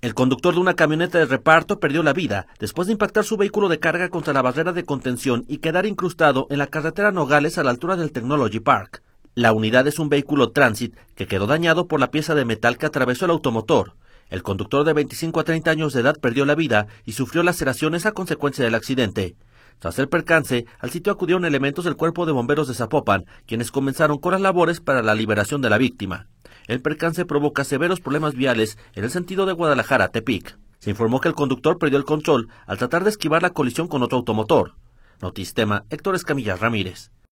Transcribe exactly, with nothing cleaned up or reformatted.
El conductor de una camioneta de reparto perdió la vida después de impactar su vehículo de carga contra la barrera de contención y quedar incrustado en la carretera Nogales a la altura del Technology Park. La unidad es un vehículo Transit que quedó dañado por la pieza de metal que atravesó el automotor. El conductor de veinticinco a treinta años de edad perdió la vida y sufrió laceraciones a consecuencia del accidente. Tras el percance, al sitio acudieron elementos del Cuerpo de Bomberos de Zapopan, quienes comenzaron con las labores para la liberación de la víctima. El percance provoca severos problemas viales en el sentido de Guadalajara a Tepic. Se informó que el conductor perdió el control al tratar de esquivar la colisión con otro automotor. Notistema, Héctor Escamilla Ramírez.